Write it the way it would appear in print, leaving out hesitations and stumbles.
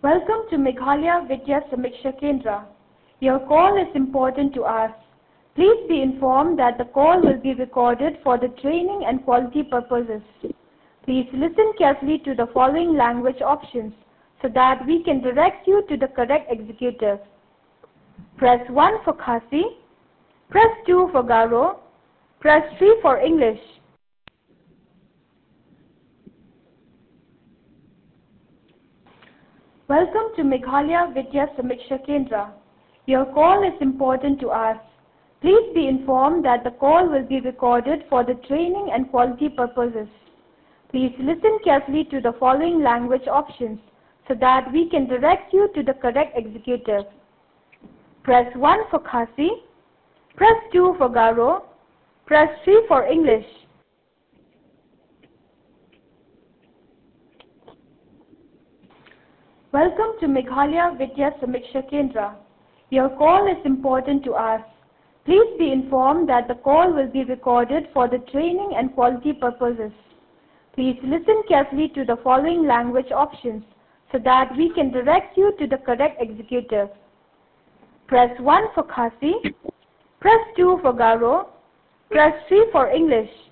Welcome to Meghalaya Vidya Samiksha Kendra. Your call is important to us. Please be informed that the call will be recorded for the training and quality purposes. Please listen carefully to the following language options so that we can direct you to the correct executive. Press 1 for Khasi, press 2 for Garo, press 3 for English. Welcome to Meghalaya Vidya Samiksha Kendra. Your call is important to us. Please be informed that the call will be recorded for the training and quality purposes. Please listen carefully to the following language options so that we can direct you to the correct executive. Press 1 for Khasi, press 2 for Garo, press 3 for English. Welcome to Meghalaya Vidya Samiksha Kendra. Your call is important to us. Please be informed that the call will be recorded for the training and quality purposes. Please listen carefully to the following language options so that we can direct you to the correct executive. Press 1 for Khasi, press 2 for Garo, press 3 for English.